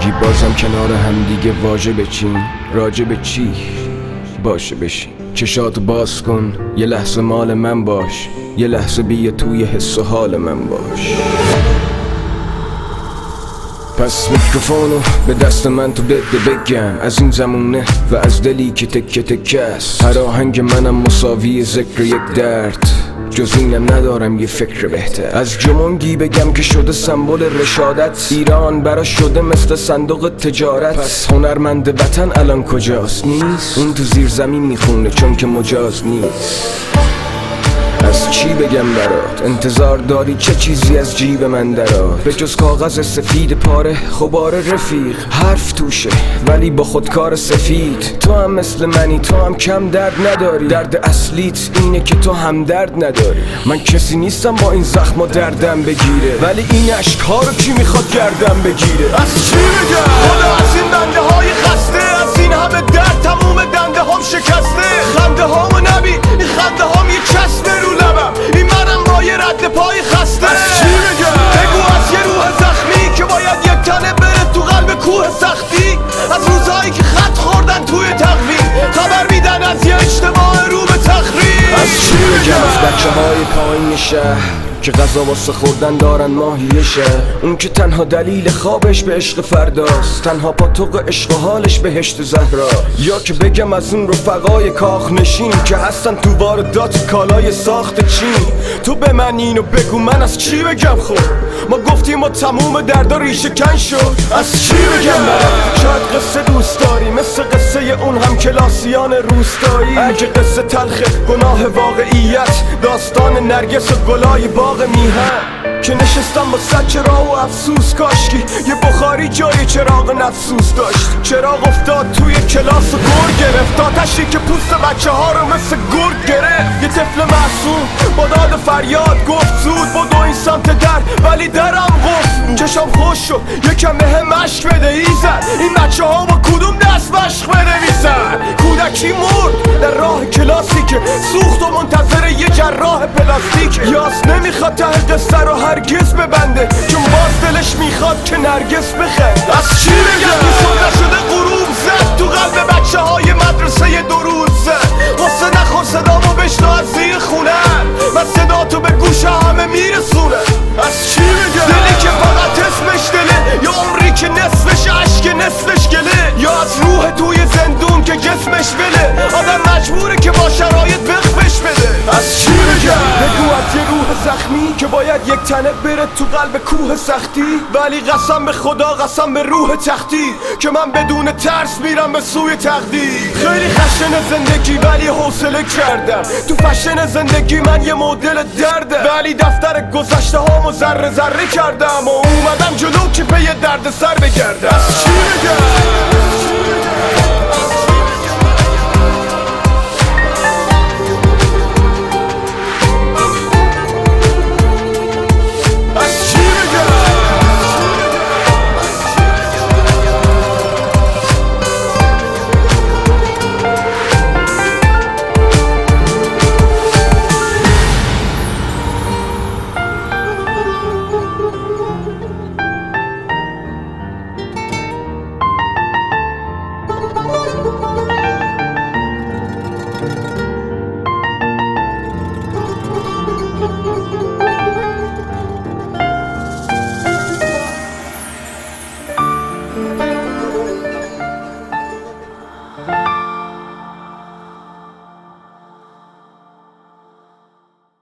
میگی بازم کنار هم دیگه واژه بچین، راجع به چی؟ باشه بشین، چشاتو باز کن، یه لحظه مال من باش، یه لحظه بیا توی حس و حال من باش. پس میکروفونو به دست من تو بده بگم، از این زمونه و از دلی که تکه تکه است. هر آهنگ منم مساوی ذکر یک درد، جز اینم ندارم یه فکر بهتر. از جمونگی بگم که شده سمبل رشادت، ایران برا شده مثل صندوق تجارت. پس هنرمند وطن الان کجاست؟ نیست، اون تو زیر زمین میخونه چون که مجاز نیست. از چی بگم برات؟ انتظار داری چه چیزی از جیب من درات؟ به جز کاغذ سفید پاره غبار رفیق، حرف توشه ولی با خودکار سفید. تو هم مثل منی، تو هم کم درد نداری، درد اصلیت اینه که تو هم درد نداری. من کسی نیستم با این زخم و دردم بگیره، ولی این عشق‌ها رو کی میخواد گردم بگیره؟ از چی بگم؟ خدا از این بنده های خسته، از این همه درد تموم دنده هم شکسته. خنده هامو نبین، این خنده هام یه چسبه رو لبم، این منم با یه رد پای خسته. از چی بگم؟ بگو از یه روح زخمی که باید یک تنه بره تو قلب کوه سختی. از روزهایی که خط خوردن توی تقویم، خبر میدن از یه اجتماع رو به تخریب. از چی بگم؟ از بچه های پایین شهر که غذا واسه خوردن دارن ماهیشه، اون که تنها دلیل خوابش به عشق فرداست، تنها پاتوق عشق و حالش بهشت زهرا. یا که بگم از اون رفقای کاخ نشین که هستن تو واردات کالای ساخت چین. تو به من اینو بگو من از چی بگم؟ خب ما گفتیم ما تموم دردا ریشه کن شد. از چی بگم برات؟ شاید قصه دوست داری مثل قصه اون هم کلاسیان روستایی. اگه قصه تلخه گناه واقعیت، داستان نرگس و گلای باغ میهن که نشستم با صد چراغ و افسوس. کاشکی یه بخاری جای چراغ نفسوس داشت. چراغ افتاد توی کلاس و گر گرفت، آتشی که پوست بچه ها رو مثل گرگ گرفت. یه طفل معصوم با داد فریاد گفت زود بدو این سمت در، ولی درم قفل بود. چشم خوش شد یکم بهم مشک بده ایزد، این بچه ها با کدوم دست مشق بنویسن؟ کودکی مرد در راه کلاسی که سوخت و منتظر یه جراح پلاستیک. یاس نمیخواد ته قصه رو هرگز ببنده، چون باز دلش میخواد که نرگس بخند. از چی بگم؟ که نشده غروب زد تو قلب بچه های مدرسه دو روز زد. قصه نخور صدامو بشنو از زیر خونم، من صدا تو به گوش همه میرسونه. از چی بگم؟ دلی که فقط اسمش دله، یا عمری که نصفش عشق نصفش گله، یا از روح توی زندون که جسمش بله. آدم مجبوره که با شرایط وقفش بده. از چی بگم؟ بگو از یه روح زخمی که باید یک تنه بره تو قلب کوه سختی، ولی قسم به خدا قسم به روح تختی که من بدون ترس میرم به سوی تقدیر. خیلی خشن زندگی ولی حوصله کردم، تو فشن زندگی من یه مدل درده، ولی دفتر گذشته هامو ذره ذره کردم و اومدم جلو که پی درد سر بگردم. از چی بگم؟